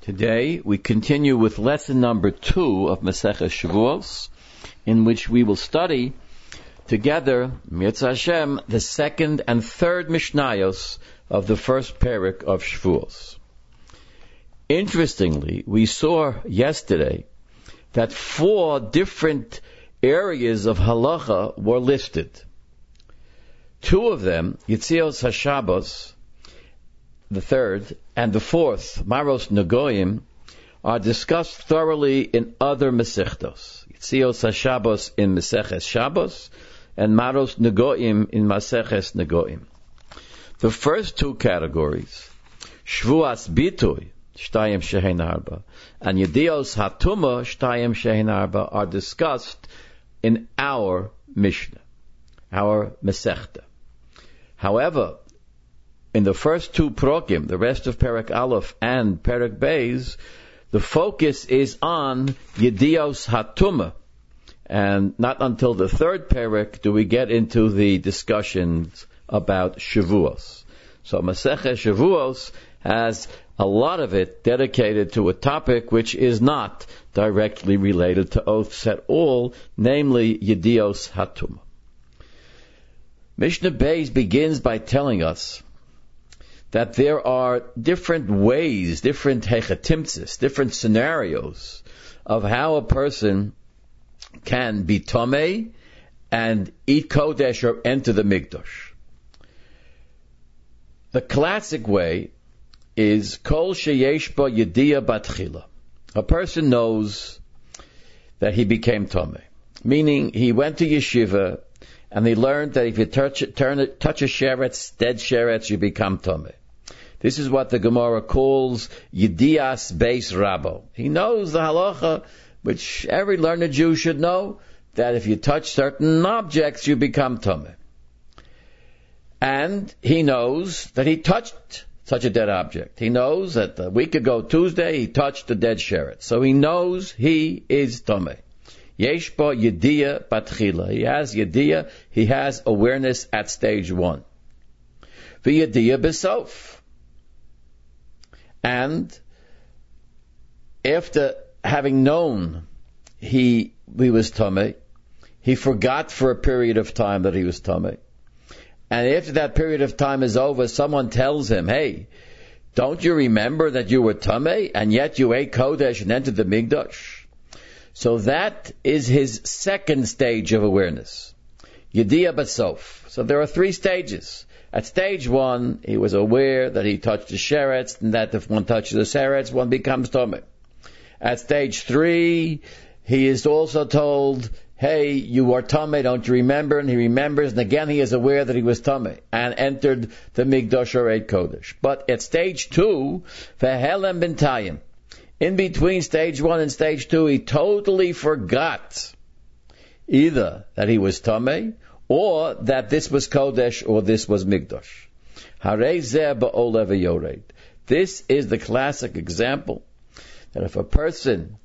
Today we continue with lesson number 2 of Maseches Shavuos, in which we will study together, Mirza Hashem, the second and third Mishnayos of the first parak of Shavuos. Interestingly, we saw yesterday that 4 different areas of halacha were listed. 2 of them, Yitzios HaShabbos, the third, and the fourth, Maros Negoim, are discussed thoroughly in other Masechtos. Yitzios HaShabbos in Maseches Shabbos, and Maros Negoim in Maseches Negoim. The first 2 categories, Shvuas Bitoy, Shtayim Shehein Arba, and Yedios Hatuma, Shtayim Shehein Arba, are discussed in our Mishnah, our Masechta. However, in the first 2 prokim, the rest of Perek Aleph and Perek Beis, the focus is on Yedios Hatuma. And not until the third Perek do we get into the discussions about Shavuos. So Masechet Shavuos has a lot of it dedicated to a topic which is not directly related to oaths at all, namely Yedios Hatuma. Mishnah Beis begins by telling us that there are different ways, different hechatimtzis, different scenarios of how a person can be tomei and eat kodesh or enter the mikdash. The classic way is kol sheyesh ba yediyah batchila. A person knows that he became tomei, meaning he went to yeshiva and he learned that if you touch a sheretz, dead sheretz, you become tomei. This is what the Gemara calls Yedias Beis Rabo. He knows the halacha, which every learned Jew should know, that if you touch certain objects, you become tameh. And he knows that he touched such a dead object. He knows that a week ago, Tuesday, he touched a dead sheretz. So he knows he is tameh. Yesh bo yediyah batchila. He has yediyah, he has awareness at stage 1. V'yediyah besof. And after having known he was tameh, he forgot for a period of time that he was tameh. And after that period of time is over, someone tells him, hey, don't you remember that you were tameh and yet you ate kodesh and entered the mikdash? So that is his second stage of awareness. Yediyah basof. So there are 3 stages. At stage 1, he was aware that he touched the sheretz, and that if one touches the sheretz, one becomes tameh. At stage 3, he is also told, hey, you are tameh, don't you remember? And he remembers, and again he is aware that he was tameh, and entered the mikdash or ate kodesh. But at stage 2, v'helem b'ntayim, in between stage 1 and stage 2, he totally forgot either that he was tameh, or that this was kodesh or this was mikdash. Harei zeh ba'olev yored. This is the classic example that if a person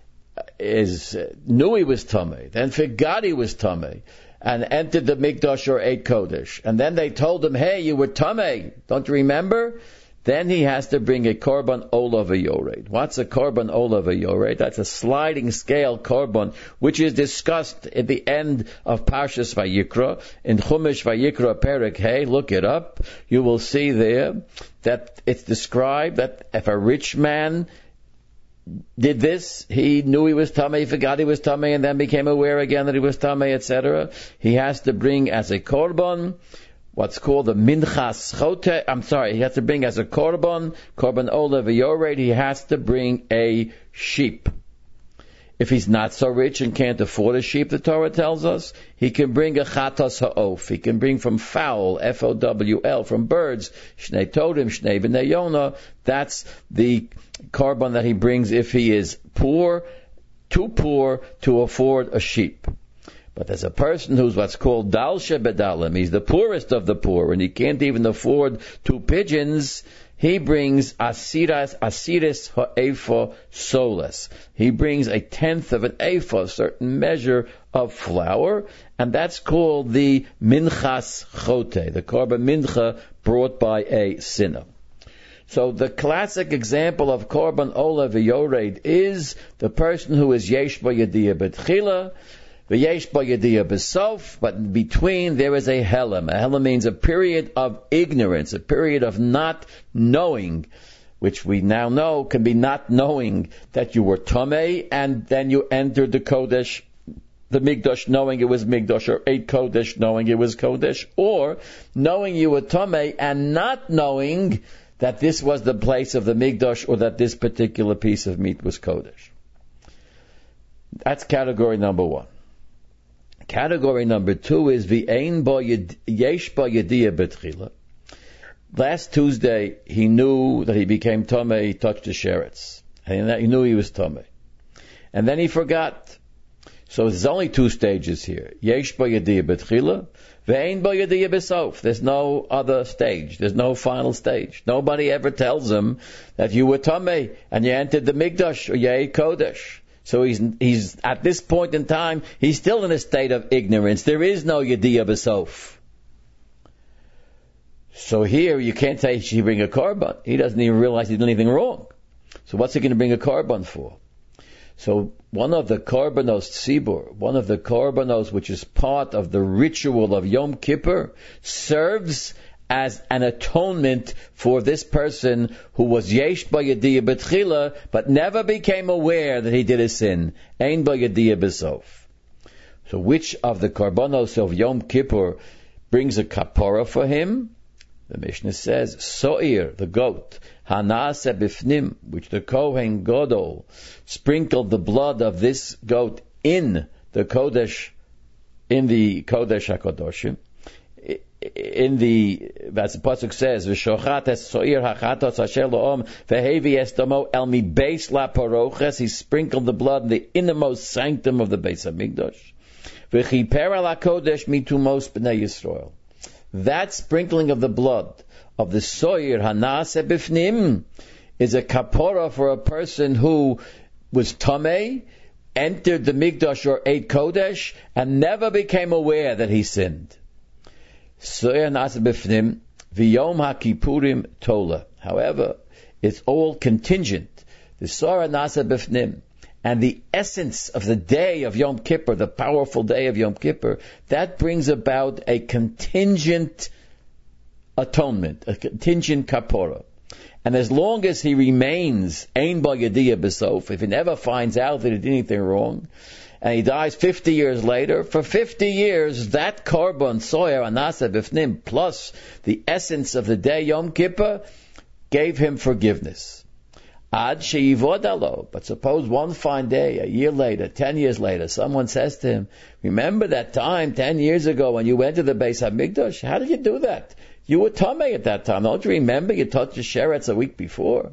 knew he was tameh, then forgot he was tameh, and entered the mikdash or ate kodesh, and then they told him, hey, you were tameh, don't you remember? Then he has to bring a korban olav yored. What's a korban olav yored? That's a sliding scale korban, which is discussed at the end of Parshas Vayikra. In Chumash Vayikra Perek Hey, look it up. You will see there that it's described that if a rich man did this, he knew he was tameh, he forgot he was tameh, and then became aware again that he was tameh, etc. He has to bring as a korban what's called the minchas chote. He has to bring as a korban olav yored. He has to bring a sheep. If he's not so rich and can't afford a sheep, the Torah tells us, he can bring a chatas ha'of. He can bring from fowl, F-O-W-L, from birds, shnei todim, shnei b'nei yonah. That's the korban that he brings if he is too poor to afford a sheep. But there's a person who's what's called dal shebedalim. He's the poorest of the poor, and he can't even afford 2 pigeons. He brings asiris ha'ephah soles. He brings 1/10 of an ephah, a certain measure of flour, and that's called the minchas chote, the korban mincha brought by a sinner. So the classic example of Korban Ola V'Yored is the person who is Yesh Bo Yediyah B'Tchila, V'Yesh Bo Yediyah B'Sof, but in between there is a Helam. A Helam means a period of ignorance, a period of not knowing, which we now know can be not knowing that you were Tomei, and then you entered the Kodesh, the Mikdash, knowing it was Mikdash, or ate Kodesh knowing it was Kodesh, or knowing you were Tomei and not knowing that this was the place of the Mikdash, or that this particular piece of meat was Kodesh. That's category number one. Category number two is V'ein bo yesh bo yediyah b'tchila. Last Tuesday, he knew that he became Tomei, he touched the sheretz. And he knew he was Tomei. And then he forgot. So there's only two stages here. Yesh bo yediyah b'tchila, Ve'ein bo yediyah b'sof. There's no other stage. There's no final stage. Nobody ever tells him that you were Tomei and you entered the Mikdash or you ate Kodesh. So he's at this point in time, he's still in a state of ignorance. There is no yediyah b'sof. So here you can't say he bring a korban. He doesn't even realize he did anything wrong. So what's he going to bring a korban for? So one of the korbanos tzibur, one of the korbanos which is part of the ritual of Yom Kippur, serves as an atonement for this person who was yesh bo yediyah b'tchila, but never became aware that he did a sin. Ein bo yediyah b'sof. So which of the korbanos of Yom Kippur brings a kapara for him? The Mishnah says, So'ir, the goat, Hanase bifnim, which the Kohen Gadol sprinkled the blood of this goat in the Kodesh, HaKadoshim, as the pasuk says, V'shochat es So'ir hachatos asher lo'om, V'hevi es domo el mi beis la paroches, he sprinkled the blood in the innermost sanctum of the Beis HaMikdash, V'chiper al HaKodesh mitumos b'nei Yisrael. That sprinkling of the blood of the soyer hanase bifnim is a kapora for a person who was tamei, entered the mikdash or ate kodesh, and never became aware that he sinned. Soyer hanase bifnim v'yom hakipurim tola. However, it's all contingent. The soyer hanase bifnim and the essence of the day of Yom Kippur, the powerful day of Yom Kippur, that brings about a contingent atonement, a contingent kapora. And as long as he remains ein bo yediyah b'sof, if he never finds out that he did anything wrong, and he dies 50 years later, for 50 years, that korban soyer anasa b'fnim plus the essence of the day Yom Kippur gave him forgiveness. Ad sheyivodalo. But suppose one fine day, a year later, 10 years later, someone says to him, remember that time 10 years ago when you went to the Beis HaMikdash? How did you do that? You were Tomei at that time. Don't you remember? You touched the sheretz a week before.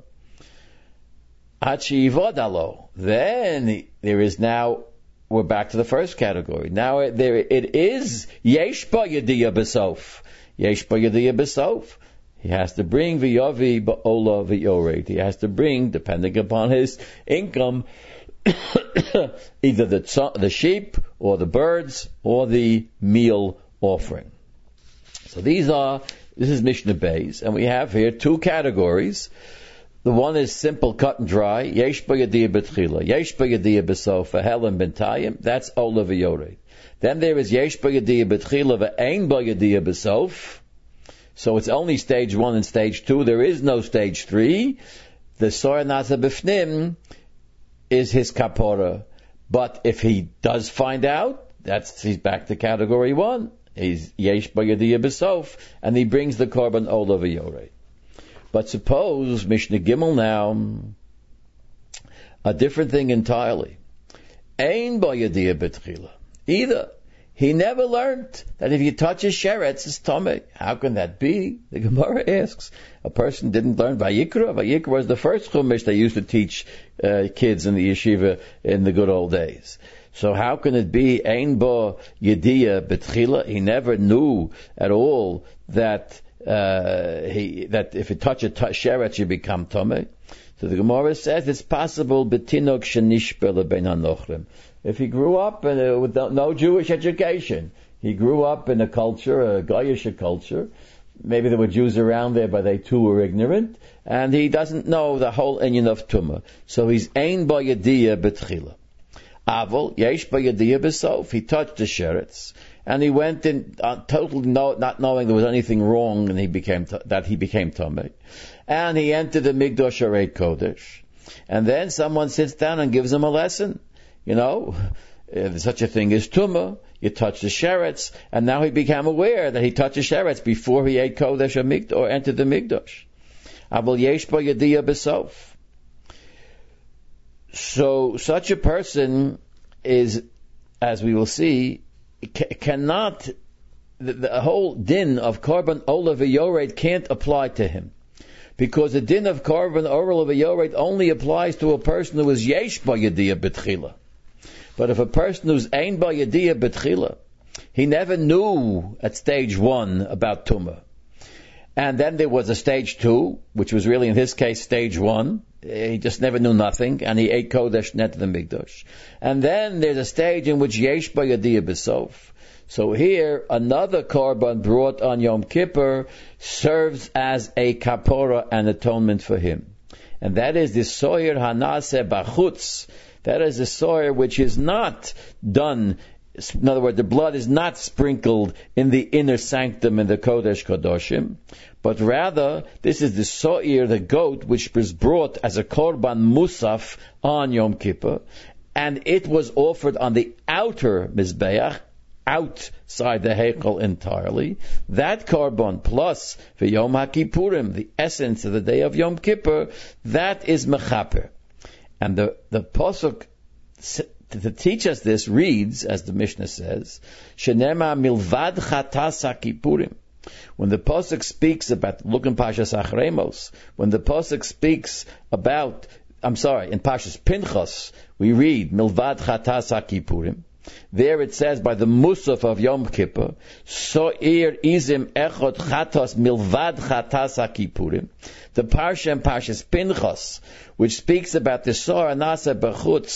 Ad sheyivodalo. Then there is now, we're back to the first category. Now it is yesh bo yediyah b'sof. Yesh bo yediyah b'sof. He has to bring v'yavi ba'ola v'yored. He has to bring, depending upon his income, either the sheep or the birds or the meal offering. So this is Mishnah Beis, and we have here two categories. The one is simple, cut and dry. Yesh bo yediyah b'tchila, yesh bo yediyah b'sof, v'helam b'ntayim. That's ola v'yored. Then there is yesh bo yediyah b'tchila, v'ein bo yediyah b'sof. So it's only stage 1 and stage 2. There is no stage 3. The soyer nasa b'fnim is his kapora. But if he does find out, he's back to category 1. He's yesh bo yediyah b'sof, and he brings the korban ola v'yoreh. But suppose, Mishnah Gimel now, a different thing entirely. Ein bo yediyah b'tchila. Either he never learned that if you touch his sheretz, it's tomei. How can that be? The Gemara asks. A person didn't learn Vayikra. Vayikra was the first chumash they used to teach kids in the yeshiva in the good old days. So how can it be ein bo yediyah b'tchila? He never knew at all that if you touch a sheretz, you become tomei. So the Gemara says it's possible b'tinok shenishber lebein hanochrim. If he grew up with no Jewish education, he grew up in a culture, a Goyish culture, maybe there were Jews around there, but they too were ignorant, and he doesn't know the whole inyan of Tumah. So he's ein ba yediyah betchila. Aval, yesh ba yediyah besof. He touched the sheretz, and he went in totally not knowing there was anything wrong, and he became Tomei. And he entered the Migdosh Arei Kodesh. And then someone sits down and gives him a lesson. There's such a thing as Tumah. You touch the sheretz, and now he became aware that he touched the sheretz before he ate Kodesh or entered the Migdosh. Aval yesh ba yediyah besof. So such a person is, as we will see, cannot, the whole din of Korban Olah v'Yored can't apply to him. Because the din of Korban Olah v'Yored only applies to a person who is yesh ba yediyah betchila. But if a person who's ein ba yediyah betchila, he never knew at stage 1 about Tumah. And then there was a stage 2, which was really in his case stage 1. He just never knew nothing, and he ate Kodesh net the Migdosh. And then there's a stage in which yesh ba yediyah besof. So here, another korban brought on Yom Kippur serves as a kapora and atonement for him. And that is the soyer hanase bachutz. That is the soyer which is not done. In other words, the blood is not sprinkled in the inner sanctum in the Kodesh Kodoshim, but rather this is the so'ir, the goat, which was brought as a korban musaf on Yom Kippur, and it was offered on the outer mizbeach, outside the heichal entirely. That korban plus for Yom HaKippurim, the essence of the day of Yom Kippur, that is mechaper. And the pasuk to teach us this reads, as the Mishnah says, Shenema milvad chatas HaKippurim. When the pasuk speaks about, look in Parshas Achremos, when the pasuk speaks about, in Parshas Pinchas, we read milvad chatas HaKippurim. There it says by the musaf of Yom Kippur, so'ir izim echot chatos milvad chatas HaKippurim. The parsha in Parshas Pinchas, which speaks about the so'ar nasa bechutz,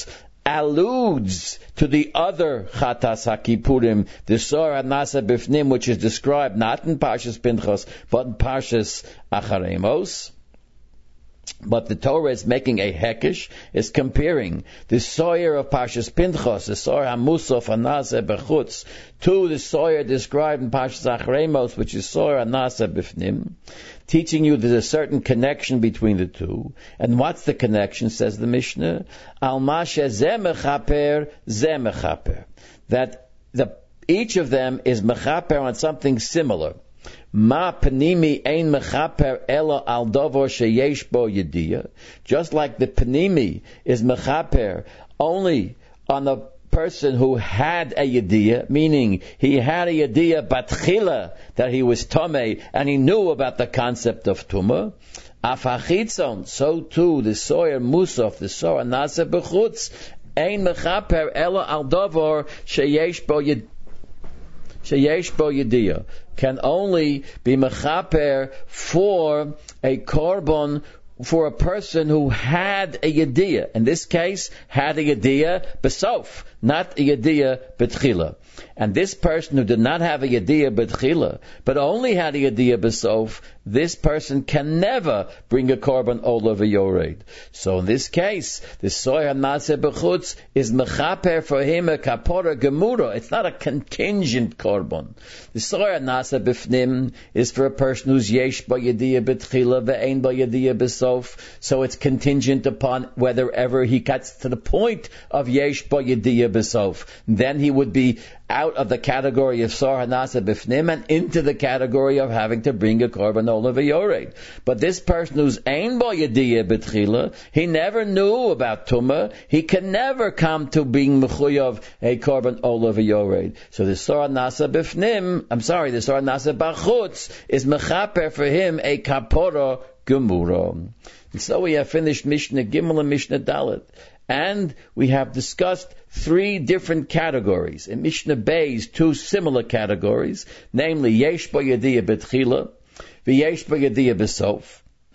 alludes to the other Chatas HaKippurim, the Sora Nasa Bifnim, which is described not in Parshas Pinchas, but in Parshas Acharemos. But the Torah is making a hekesh, is comparing the soyer of Parshas Pinchas, the soyer HaMusaf HaNasa Bechutz, to the soyer described in Parshas Acharemos, which is soyer HaNasa Bifnim, teaching you there's a certain connection between the two. And what's the connection, says the Mishnah? Al Mashe Zeh Mechaper, Zeh Mechaper. That each of them is Mechaper on something similar. Ma panimi ein mechaper ela al davor sheyesh bo yediyah. Just like the panimi is mechaper only on the person who had a yediyah, meaning he had a yediyah batchila that he was tomei and he knew about the concept of tumah. Afachitzon, so too the soyer musaf, the soyer nasa bechutz, ein mechaper ela al davor sheyesh bo yediyah. Can only be mechaper for a korban, for a person who had a yediyah. In this case, had a yediyah besof, not a yediyah betchila. And this person who did not have a yediyah betchila, but only had a yediyah besof, this person can never bring a korban olah v'yored. So in this case, the soyer nase bechutz is mechaper for him a kapora gemura. It's not a contingent korban. The soyer nase bifnim is for a person who's yesh ba yediyah betchila ve'ein ba yediyah besof. So it's contingent upon whether ever he gets to the point of yesh ba yediyah besof. Then he would be out of the category of Sar Hanasa Bifnim and into the category of having to bring a korban olah v'yored. But this person who's ein bo yediyah betchila, he never knew about tumah, he can never come to being mechuyav a korban olah v'yored. So the Sar Hanasa Bifnim, the Sar Hanasa Bachutz is mechaper for him a kapora gemura. And so we have finished Mishnah Gimel and Mishnah Dalet. And we have discussed 3 different categories. In Mishnah Beis, 2 similar categories, namely Yesh Bo Yediyah Betchila, V'Yesh Bo Yediyah Besof.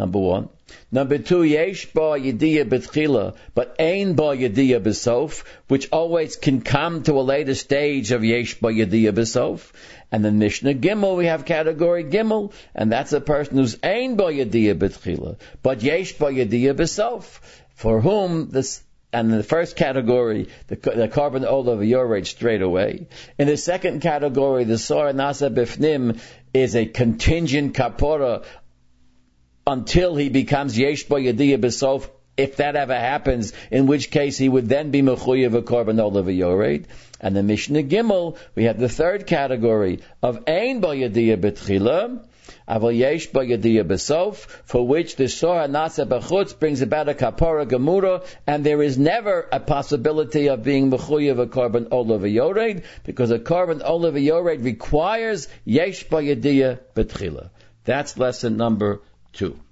Number one. Number two, yesh ba yediyah b'tchila, but ein ba yediyah b'sof, which always can come to a later stage of yesh ba yediyah b'sof. And in Mishnah Gimel, we have category Gimel, and that's a person who's ein ba yediyah b'tchila, but yesh ba yediyah b'sof, for whom this. And in the first category, the carbon ola v'yored straight away. In the second category, the sora nasa b'fnim is a contingent kapora until he becomes yesh bo yediyah b'sof, if that ever happens, in which case he would then be mechuyev a carbon ola v'yored. And the Mishnah Gimel, we have the third category of ein bo yediyah b'tchila, aval yesh bo yediyah b'sof, for which the sora nasa b'chutz brings about a kapora gemura, and there is never a possibility of being mechuyev a carbon ola v'yored, because a carbon ola v'yored requires yesh bo yediyah b'tchila. That's lesson number 2.